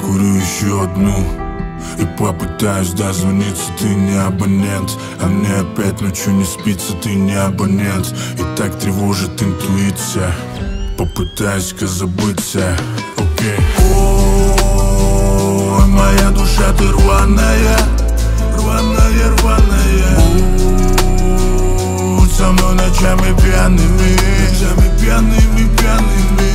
Закурю еще одну и попытаюсь дозвониться. Ты не абонент, а мне опять ночью не спится. Ты не абонент, и так тревожит интуиция. Попытаюсь-ка забыться. Окей. Ой, моя душа, ты рваная, рваная, рваная. Будь со мной ночами пьяными, ночами пьяными, пьяными.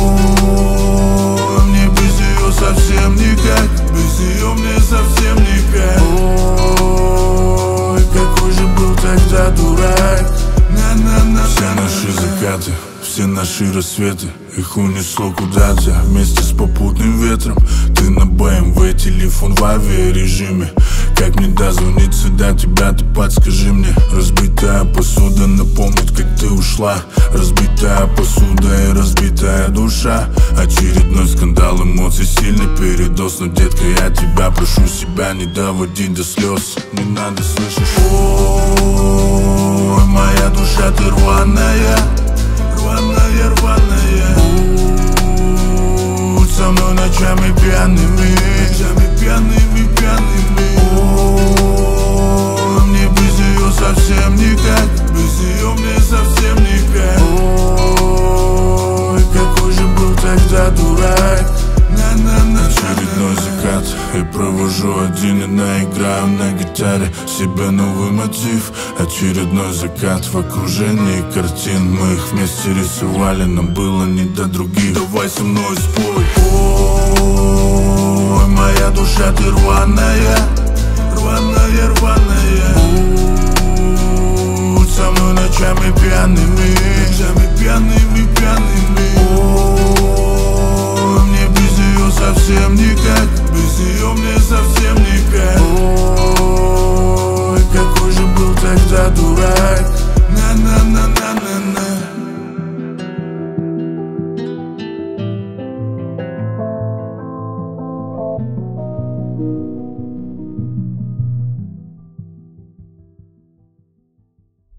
Ой, мне без нее совсем никак, без нее мне совсем никак. Ой, какой же был тогда дурак. Все наши закаты, все наши рассветы, их унесло куда-то вместе с попутным ветром. Ты на БМВ, телефон в авиарежиме. Как мне дозвониться до тебя, ты подскажи мне. Разбитая посуда напомнит, как ты ушла. Разбитая посуда и разбитая душа. Очередной скандал, эмоций, сильный передоз. Но, детка, я тебя прошу, себя не доводить до слез. Не надо, слышишь? Ой, моя душа, ты рваная, рваная, рваная. Будь со мной ночами пьяными, ночами пьяными, пьяными. Ой, мне без нее совсем никак, без нее мне совсем никак. Ой, какой же был тогда дурак. Очередной закат, я провожу один и наиграю на гитаре себе новый мотив. Очередной закат в окружении картин. Мы их вместе рисовали, нам было не до других. Давай со мной спой. Ой, моя душа, ты рваная,